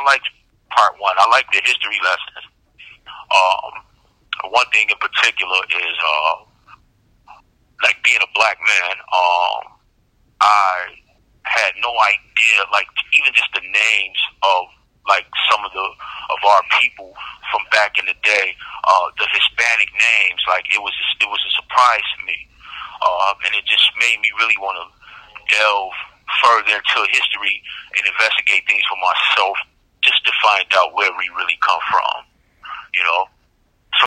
like part one. I like the history lessons. One thing in particular is like being a black man. I had no idea, like even just the names of like some of our people from back in the day, the Hispanic names. Like it was a surprise to me, and it just made me really want to delve further into history and investigate things for myself, just to find out where we really come from. You know,